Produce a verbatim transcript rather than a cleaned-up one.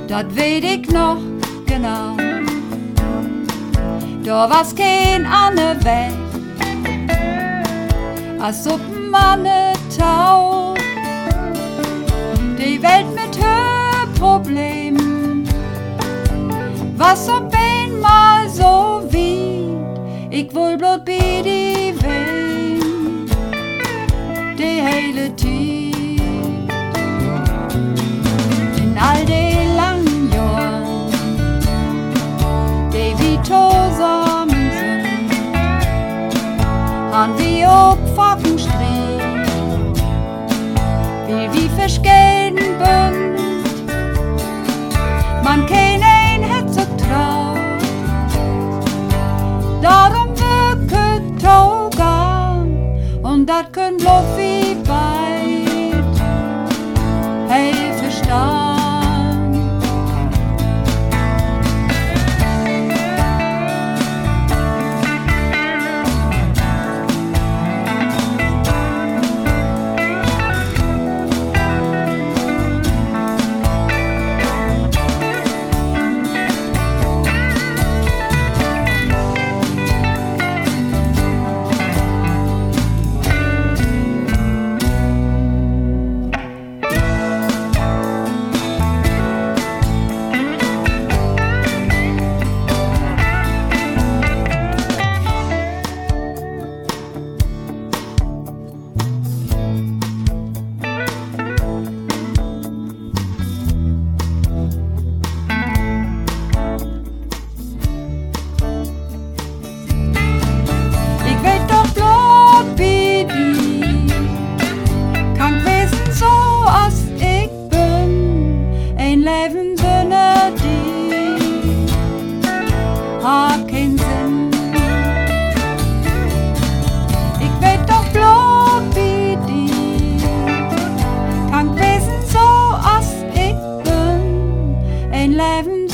dat weet ik nog genau. Da war's kein ander Weg, als ob ein Mannetau. Die Welt mit Problemen, was ob einmal so weit, ich will bloß bei die Wehen, die hele Zeit. In all die langen Jahren, die wir zusammen sind, haben wir aufwachen Streit, wie wir verschgehen bünd. Man kann ein het so traut, darum wirklich taugan, und dat können bloß wie beid, hey, verstehen. Hat keinen Sinn. Ich werd doch bloß wie die, kann gewesen so als ich bin, ein Leben